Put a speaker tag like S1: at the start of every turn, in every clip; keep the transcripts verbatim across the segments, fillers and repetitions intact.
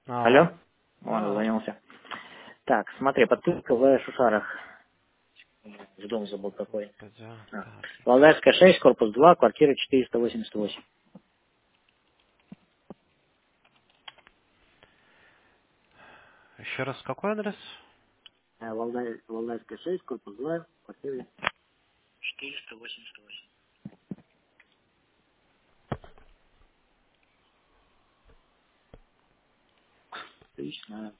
S1: Алло.
S2: Алло? Он
S1: Да.
S2: звонился. Так, смотри, подписка в Шушарах. В дом забыл какой.
S1: Господи.
S2: А.
S1: Так.
S2: Валдайская шесть, корпус два, квартира четыреста восемьдесят восемь.
S1: Еще раз, какой адрес?
S2: А, Валдай, Валдайская шесть, корпус два, квартира четыреста восемьдесят восемь. Отлично.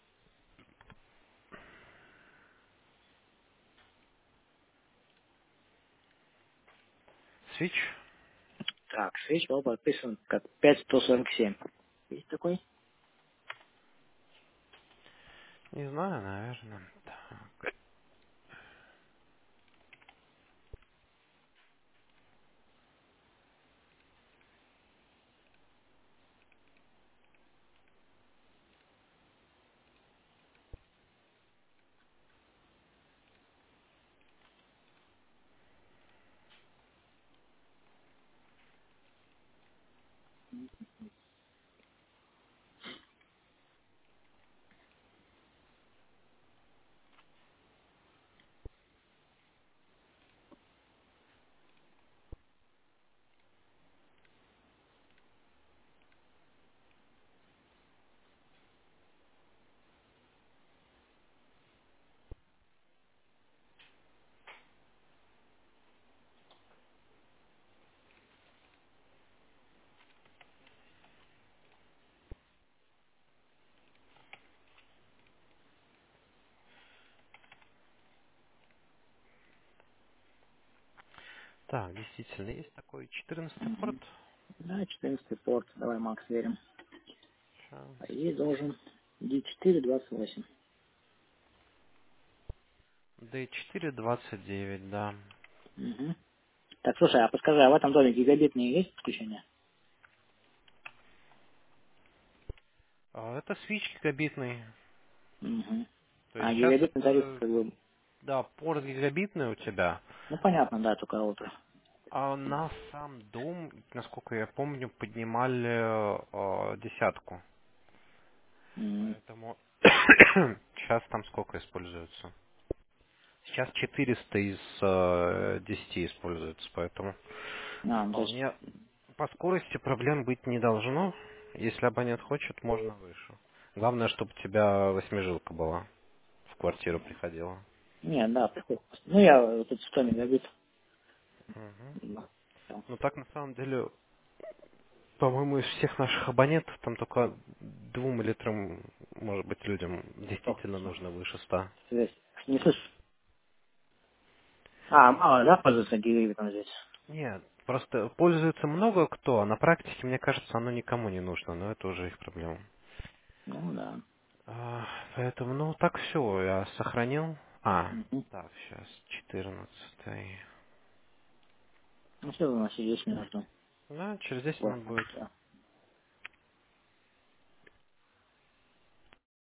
S1: Свич?
S2: Так, свеч был подписан как пять сто сорок семь. Есть такой?
S1: Не знаю, наверное. Так. Так, действительно, есть такой четырнадцатый порт.
S2: Мгм. Да, четырнадцатый порт. Давай, Макс, верим.
S1: Сейчас.
S2: А ей должен ди четыре двадцать восемь.
S1: ди четыре двадцать девять, да.
S2: Угу. Так, слушай, а подскажи, а в этом доме гигабитные есть подключения?
S1: А, Это свич гигабитный.
S2: Угу.
S1: То есть
S2: А
S1: сейчас
S2: гигабитный тариф
S1: это,
S2: как бы,
S1: да, порт гигабитный у тебя.
S2: ну понятно, да, только утро.
S1: А на сам дом, насколько я помню, поднимали э, десятку.
S2: М.
S1: Поэтому сейчас там сколько используется? Сейчас четыреста из э, десяти используется, поэтому
S2: А, ну, то есть,
S1: вполне по скорости проблем быть не должно. Если абонент хочет, можно выше. Главное, чтобы у тебя восьмижилка была, в квартиру приходила.
S2: нет, да, приходит. Ну, я вот тут сто мегабит.
S1: Мгм.
S2: Да. Всё.
S1: Ну так на самом деле, по-моему, из всех наших абонентов там только двум или трем, может быть, людям
S2: Ох,
S1: действительно
S2: всё.
S1: нужно выше ста.
S2: Связь. Не слышу. А, мало, да, пользуется гигабитом здесь?
S1: Нет, просто пользуется много кто, а на практике, мне кажется, оно никому не нужно, но это уже их проблема.
S2: Ну, да.
S1: А, Поэтому, ну, так все, я сохранил. А,
S2: Угу.
S1: так, сейчас, четырнадцатый.
S2: Ну, все, у нас есть минуту.
S1: Да, через десять
S2: Вот,
S1: минут будет.
S2: всё.